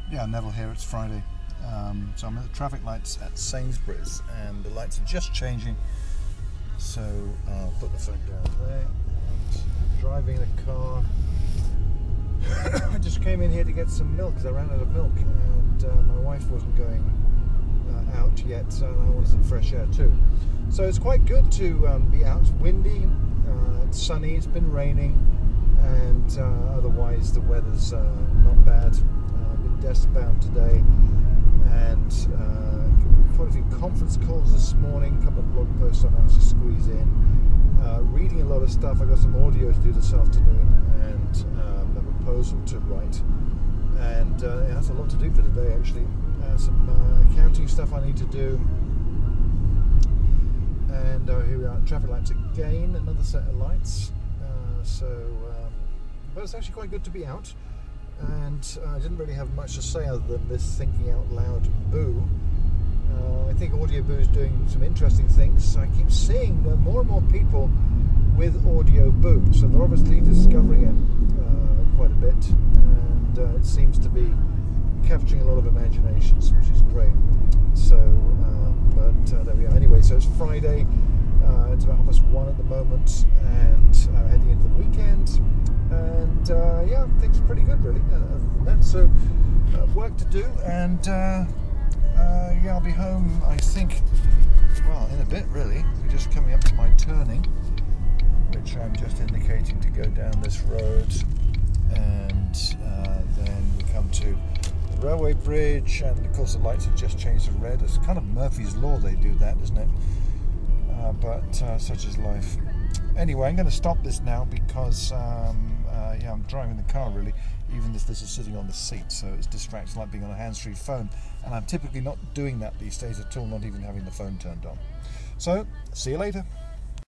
Yeah, Neville here, it's Friday. So I'm at the traffic lights at Sainsbury's and the lights are just changing. So I'll put the phone down there and driving the car. I just came in here to get some milk because I ran out of milk and my wife wasn't going out yet, so I wanted some fresh air too. So it's quite good to be out. It's windy, it's sunny, it's been raining, and otherwise the weather's not bad. I've been desk bound today and quite a few conference calls this morning, a couple of blog posts I managed to squeeze in, reading a lot of stuff. I got some audio to do this afternoon and a proposal to write, and that's a lot to do for today actually. Some accounting stuff I need to do, and here we are at traffic lights again, another set of lights. But it's actually quite good to be out, and I didn't really have much to say other than this thinking out loud boo. I think Audio Boo is doing some interesting things. I keep seeing more and more people with Audio Boo, so they're obviously discovering it quite a bit, and it seems to be capturing a lot of imaginations, which is great. So, there we are. Anyway, so it's Friday. It's about 1:30 at the moment, and heading into the weekend. And yeah, things are pretty good, really. Other than that, so work to do, and yeah, I'll be home. I think, well, in a bit, really. We're just coming up to my turning, which I'm just indicating to go down this road, and then we come to the railway bridge, and of course the lights have just changed to red. It's kind of Murphy's Law they do that, isn't it? But such is life. Anyway, I'm going to stop this now because yeah, I'm driving the car really, even if this is sitting on the seat, so it's distracting like being on a hands-free phone, and I'm typically not doing that these days at all, not even having the phone turned on. So, see you later.